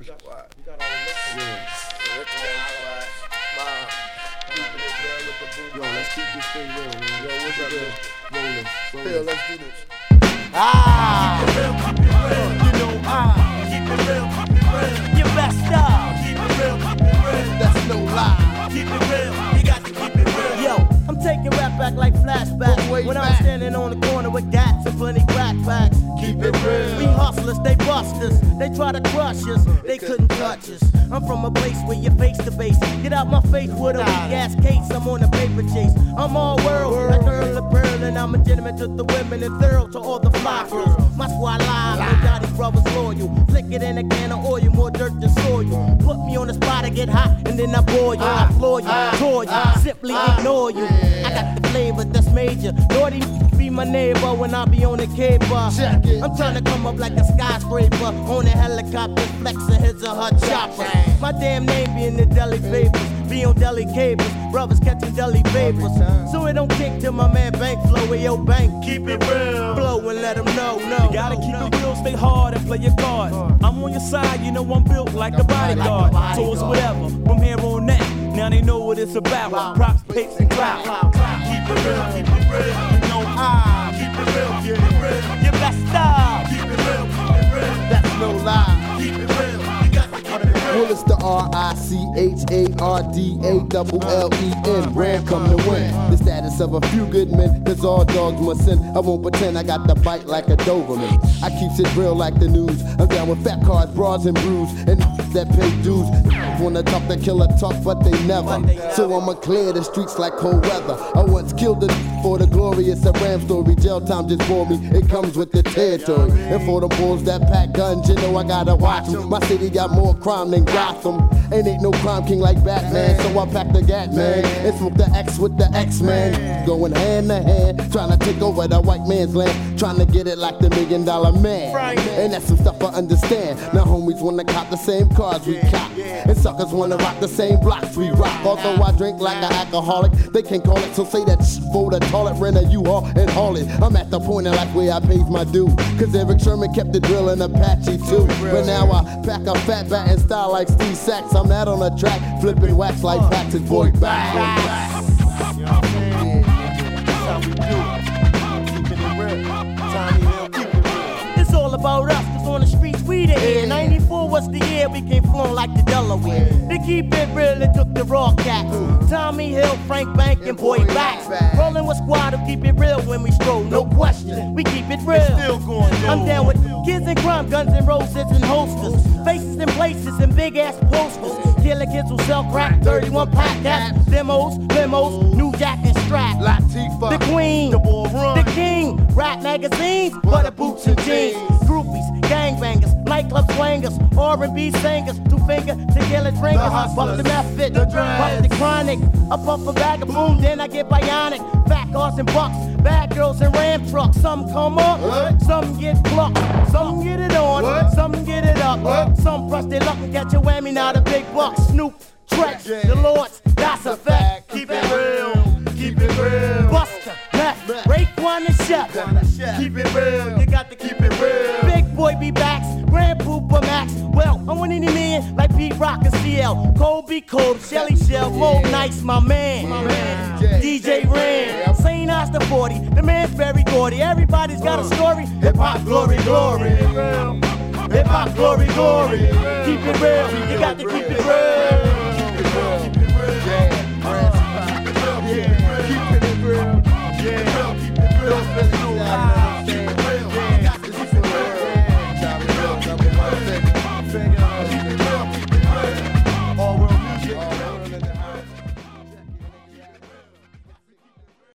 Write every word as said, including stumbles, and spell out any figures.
Liquor Squad. You got all the liquor. Yeah. Liquor Squad. Mom. Keeping it real with the boo. Yo, let's keep this thing real, man. Yo, what's up, man? Rolling. Phil, let's do this. Ah. Keep it real, keep it real. You know I. Keep it real, keep it real. You best up. Keep it real, keep it real. That's no lie. Keep it real. You got to keep it real. Yo, I'm taking rap back like flashback. When I'm standing on the corner with gats and plenty crack packs. Keep it real. We hustlers, they bust us. They try to crush us. They couldn't touch us. I'm from a place where you're face to face. Get out my face with a weak ass case. I'm on a paper chase. I'm all world, like Earl of Pearl, and I'm a gentleman to the women and thorough to all the fly girls. My squad live, no Dottie brothers loyal. Flick it in a can of oil, more dirt than soil. Put me on the spot, I get hot, and then I boil you. I floor you, tour you, simply ignore you. I got the flavor that's major. Naughty be my neighbor when I be on the cable. I'm trying to come up like a skyscraper on a helicopter, flexing his or her chopper. My damn name be in the deli papers, be on deli cables, brothers catching deli vapors. So it don't kick to my man Bank flow with your bank. Keep it real, blow and let them know, no. You gotta keep it real, stay hard and play your cards. I'm on your side, you know I'm built like a bodyguard. So it's whatever, from here on out. Now they know what it's about. Props, papes, and clout. Keep it real, keep it real. You know I keep it real, keep it real. You best stop. Keep it real, keep it real. That's no lie. Keep it real. You got to keep it real. Well, it's the R I C H A R D A L L E N. Ram come to win. The status of a few good men, cause all dogs must sin. I won't pretend I got the bite like a Doberman. I keeps it real like the news. I'm down with fat cars, bras, and brews, and that pay dues. Wanna talk the killer talk, but they never. So I'ma clear the streets like cold weather. I once killed it for the glory. It's a Ram story. Jail time just bore me. It comes with the territory. And for the bulls that pack guns, you know I gotta watch them. My city got more crime than Gotham. And ain't no crime king like Batman. So I pack the Gat man and smoke the X with the X-Man. Going hand to hand, trying to take over the white man's land. Trying to get it like the million dollar man. And that's some stuff I understand. Now homies wanna cop the same cars we cop. And suckers wanna rock the same blocks we rock. Although I drink like an alcoholic, they can't call it. So say that sh- for the toilet, rent a U-Haul and haul it. I'm at the point in life where I pays my due. Cause Eric Sherman kept the drill in Apache too. But now I pack a fat bat and style like Steve Sachs. I'm out on the track, flipping wax like Patrick Boy back. You know what I'm saying? That's how we do it. Keeping it real. Tommy Hill, keep it real. It's all about us, cause on the streets we the air. ninety-four was the year we came flowing like the Delaware. To keep it real, it took the raw cats. Tommy Hill, Frank Bank, and Boy Bax. Rolling with squad who keep it real when we stroll, no question. We keep it real. Still going on. I'm down with kids and crime, guns and roses and holsters. Faces and places and big ass posters. Killer kids who sell crack, thirty-one pack cats. Demos, limos, new jack and strap. Latifah, the queen, the ball run, the king. Rap magazines, butter boots and jeans. Groupies, gangbangers, nightclub swangers, R and B singers, two finger tequila drinkers. Puff the meth fit, puff the chronic. I puff a bag of boom, then I get bionic. Fat cars and bucks, bad girls and ram trucks. Some come up, what? Some get plucked, some get it on, what? Some get it up. What? Some press their luck and catch a whammy, now the big bucks. Snoop, Trex, the Lords, that's a fact. Keep it real, keep it real. Buster, Meth, Raekwon and Chef. Keep it real, you got to keep it real. Big Boy be backs, Grand Pooper Max. Well, I'm winning the man like Pete Rock and C L. Cole be cold, Shelly Shell, Mo Nice, my man. My man. D J Ram, Saint Asta forty, the man's very gaudy. Everybody's got a story. Hip hop glory, glory. Hip hop glory, glory. Keep it real, you got to keep it real.